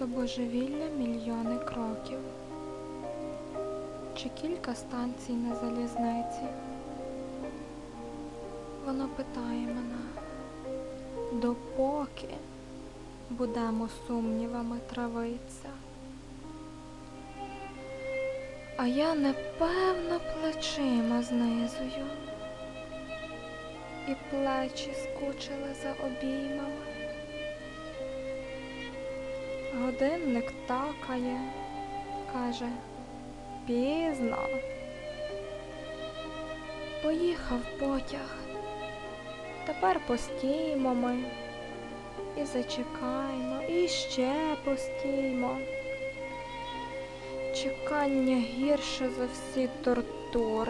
До божевілля мільйони кроків. Чи кілька станцій на залізниці? Воно питає мене, допоки будемо сумнівами травиться. А я непевно плечима знизую, і плечі скучили за обіймами. Годинник такає, каже, пізно. Поїхав потяг, тепер постіймо ми, і зачекаймо, і ще постіймо. Чекання гірше за всі тортури.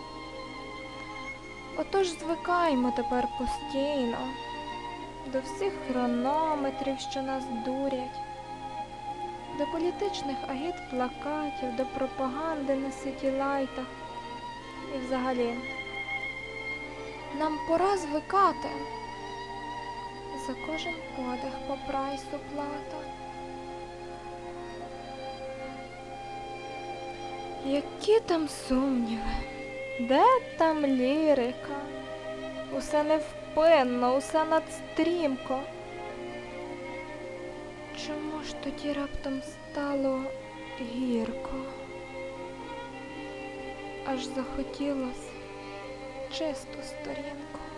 Отож звикаймо тепер постійно до всіх хронометрів, що нас дурять, до політичних агітплакатів, до пропаганди на сітілайтах. І взагалі, нам пора звикати. За кожен подих по прайсу плата. Які там сумніви, де там лірика? Усе невпинно, усе надстрімко. Чому ж тоді раптом стало гірко? Аж захотілось чисту сторінку.